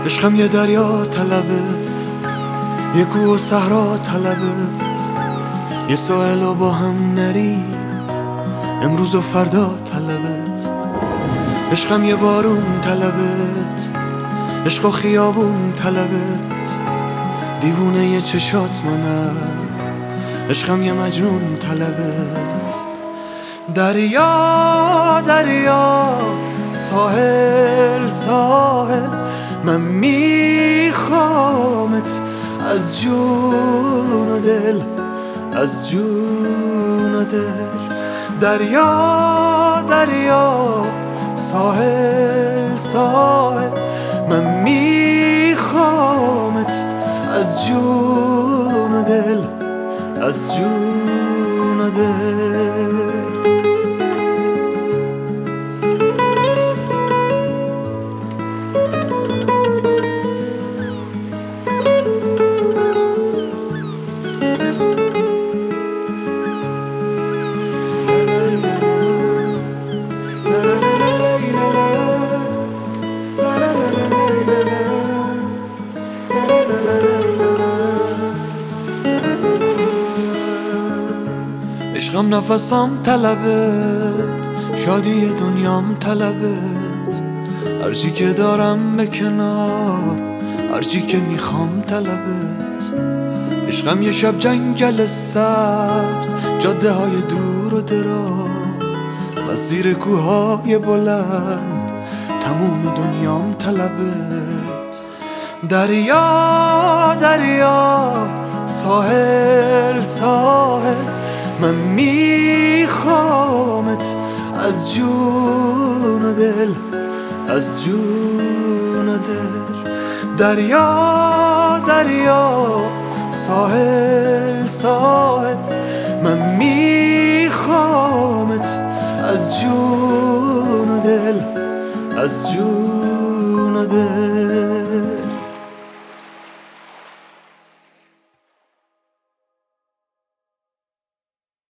عشقم یه دریا طلبت، یه کوه و صحرا طلبت، یه ساحل و با هم نریم امروز و فردا طلبت. عشقم یه بارون طلبت، عشق و خیابون طلبت، دیوونه یه چشات منم، عشقم یه مجنون طلبت. دریا دریا، ساحل ساحل، من میخوامت از جون و دل، از جون و دل. دریا دریا، ساحل ساحل، من میخوامت از جون و دل، از جون و دل. عشقم نفسم طلبت، شادی دنیام طلبت، هرچی که دارم به کنار، هرچی که میخوام طلبت. عشقم یه شب جنگل سبز، جاده های دور و دراز، مسیر کوههای بلند، تموم دنیام طلبت. دریا دریا، ساحل ساحل، من میخوامت از جون و دل، از جون و دل. دریا دریا، ساحل ساحل، من میخوامت از جون و دل، از جون و دل.